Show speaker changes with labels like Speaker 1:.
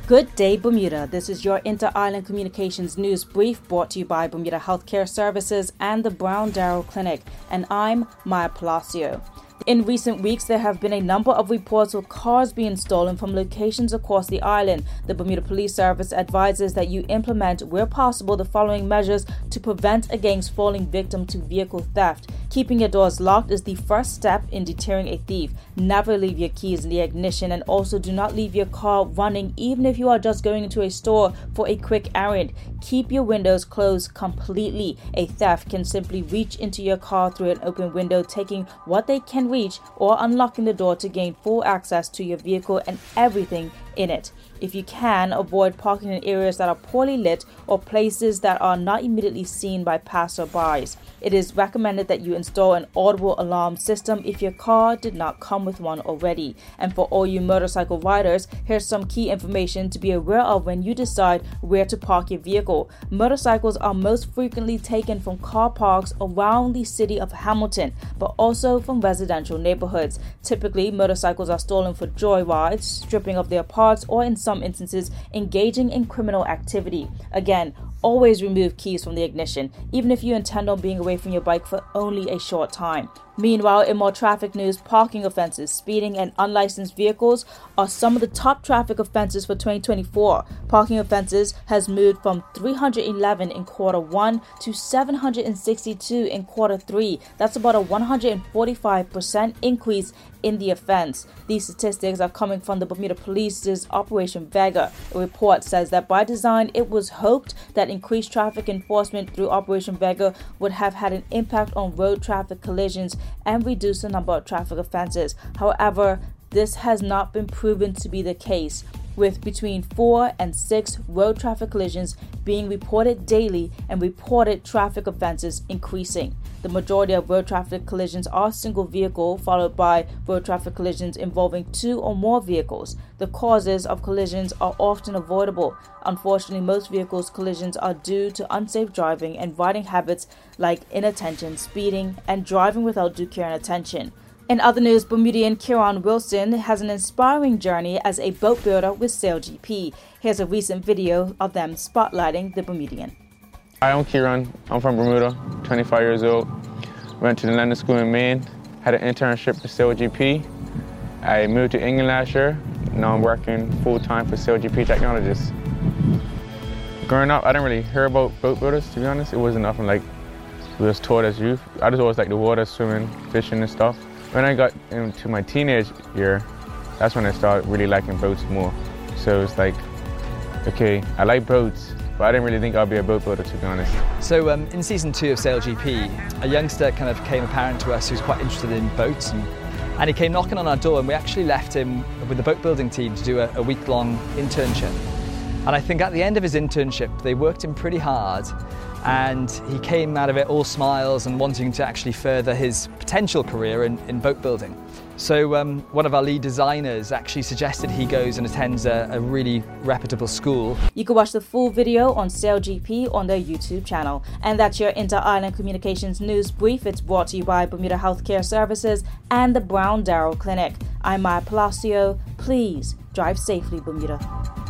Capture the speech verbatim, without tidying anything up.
Speaker 1: Good day, Bermuda. This is your Inter-Island Communications News Brief brought to you by Bermuda Healthcare Services and the Brown Darrow Clinic, and I'm Maya Palacio. In recent weeks, there have been a number of reports of cars being stolen from locations across the island. The Bermuda Police Service advises that you implement, where possible, the following measures to prevent against falling victim to vehicle theft. Keeping your doors locked is the first step in deterring a thief. Never leave your keys in the ignition, and also do not leave your car running even if you are just going into a store for a quick errand. Keep your windows closed completely. A theft can simply reach into your car through an open window, taking what they can reach or unlocking the door to gain full access to your vehicle and everything in it. If you can, avoid parking in areas that are poorly lit or places that are not immediately seen by passerbys. It is recommended that you install an audible alarm system if your car did not come with one already. And for all you motorcycle riders, here's some key information to be aware of when you decide where to park your vehicle. Motorcycles are most frequently taken from car parks around the city of Hamilton, but also from residential neighborhoods. Typically, motorcycles are stolen for joyrides, stripping of their parts, or in some instances, engaging in criminal activity. Again, always remove keys from the ignition, even if you intend on being away from your bike for only a short time. Meanwhile, in more traffic news, parking offenses, speeding, and unlicensed vehicles are some of the top traffic offenses for twenty twenty-four. Parking offenses has moved from three hundred eleven in quarter one to seven hundred sixty-two in quarter three. That's about a one hundred forty-five percent increase in the offense. These statistics are coming from the Bermuda Police's Operation Vega. A report says that by design, it was hoped that increased traffic enforcement through Operation Vega would have had an impact on road traffic collisions and reduce the number of traffic offenses. However, this has not been proven to be the case, with between four and six road traffic collisions being reported daily and reported traffic offenses increasing. The majority of road traffic collisions are single vehicle, followed by road traffic collisions involving two or more vehicles. The causes of collisions are often avoidable. Unfortunately, most vehicles collisions are due to unsafe driving and riding habits like inattention, speeding, and driving without due care and attention. In other news, Bermudian Kieran Wilson has an inspiring journey as a boat builder with SailGP. Here's a recent video of them spotlighting the Bermudian.
Speaker 2: Hi, I'm Kieran. I'm from Bermuda, twenty-five years old. Went to the London School in Maine, had an internship with SailGP. I moved to England last year. Now I'm working full-time for SailGP Technologists. Growing up, I didn't really hear about boat builders, to be honest. It wasn't nothing like we was taught as youth. I just always liked the water, swimming, fishing and stuff. When I got into my teenage year, that's when I started really liking boats more. So it's like, okay, I like boats, but I didn't really think I'd be a boat builder, to be honest.
Speaker 3: So um, in season two of SailGP, a youngster kind of came apparent to us who's quite interested in boats, and, and he came knocking on our door, and we actually left him with the boat building team to do a, a week-long internship. And I think at the end of his internship, they worked him pretty hard, and he came out of it all smiles and wanting to actually further his potential career in, in boat building. So um, one of our lead designers actually suggested he goes and attends a, a really reputable school.
Speaker 1: You can watch the full video on SailGP on their YouTube channel. And that's your Inter-Island Communications News Brief. It's brought to you by Bermuda Healthcare Services and the Brown Darrow Clinic. I'm Maya Palacio. Please drive safely, Bermuda.